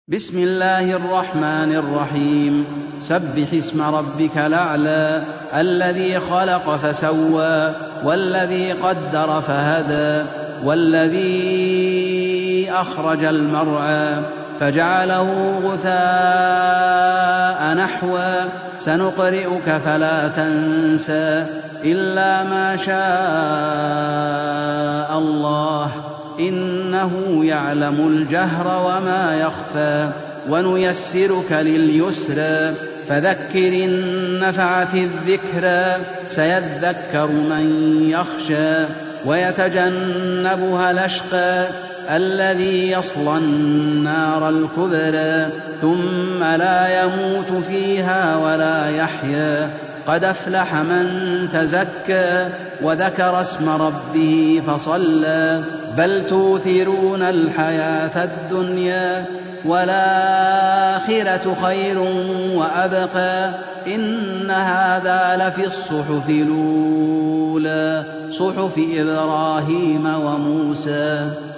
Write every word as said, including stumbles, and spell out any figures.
بسم الله الرحمن الرحيم. سبح اسم ربك الأعلى الذي خلق فسوى والذي قدر فهدى والذي أخرج المرعى فجعله غثاء نحوا سنقرئك فلا تنسى إلا ما شاء الله إنه يعلم الجهر وما يخفى ونيسرك لليسرى فذكر إن نفعت الذكرى سيذكر من يخشى ويتجنبها الأشقى الذي يصلى النار الكبرى ثم لا يموت فيها ولا يحيا قد أفلح من تزكى وذكر اسم ربه فصلى بل توثرون الحياة الدنيا والآخرة خير وأبقى إن هذا لفي الصحف الأولى صحف إبراهيم وموسى.